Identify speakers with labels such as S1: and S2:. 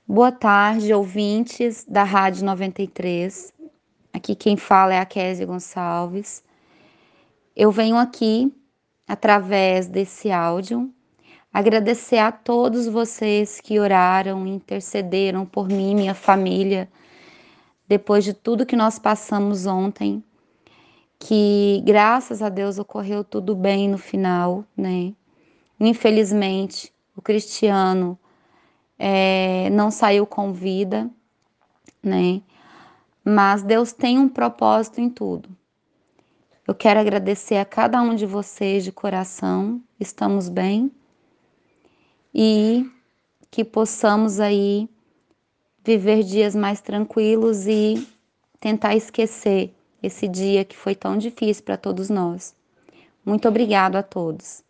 S1: Boa tarde, ouvintes da Rádio 93. Aqui quem fala é a Kézia Gonçalves. Eu venho aqui, através desse áudio, agradecer a todos vocês que oraram e intercederam por mim e minha família, depois de tudo que nós passamos ontem, que graças a Deus ocorreu tudo bem no final, né? Infelizmente, o Cristiano não saiu com vida, né? Mas Deus tem um propósito em tudo. Eu quero agradecer a cada um de vocês de coração, estamos bem, e que possamos aí viver dias mais tranquilos e tentar esquecer esse dia que foi tão difícil para todos nós. Muito obrigado a todos.